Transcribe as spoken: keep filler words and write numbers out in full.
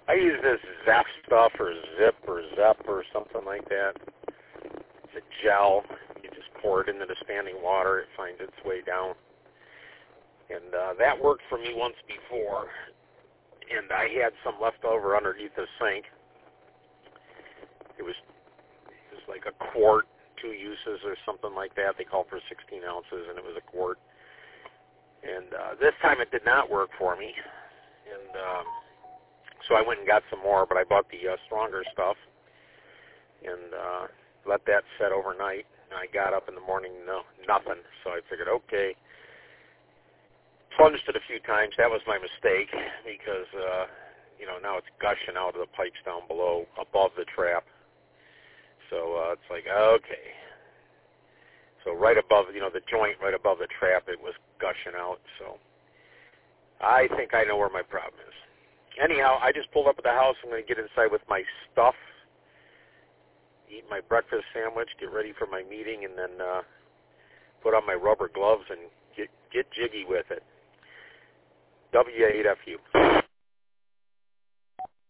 I use this Zap stuff or Zip or Zep or something like that. It's a gel. You just pour it into the standing water. It finds its way down. And uh, that worked for me once before. And I had some left over underneath the sink. It was, it was like a quart, two uses or something like that. They call for sixteen ounces, and it was a quart. And uh, this time it did not work for me. And um, so I went and got some more, but I bought the uh, stronger stuff and uh, let that set overnight. And I got up in the morning, no, nothing. So I figured, okay. Plunged it a few times. That was my mistake because, uh, you know, now it's gushing out of the pipes down below, above the trap. So uh, it's like, okay. So right above, you know, the joint right above the trap, it was gushing out. So I think I know where my problem is. Anyhow, I just pulled up at the house. I'm going to get inside with my stuff, eat my breakfast sandwich, get ready for my meeting, and then uh, put on my rubber gloves and get, get jiggy with it. W eight F U.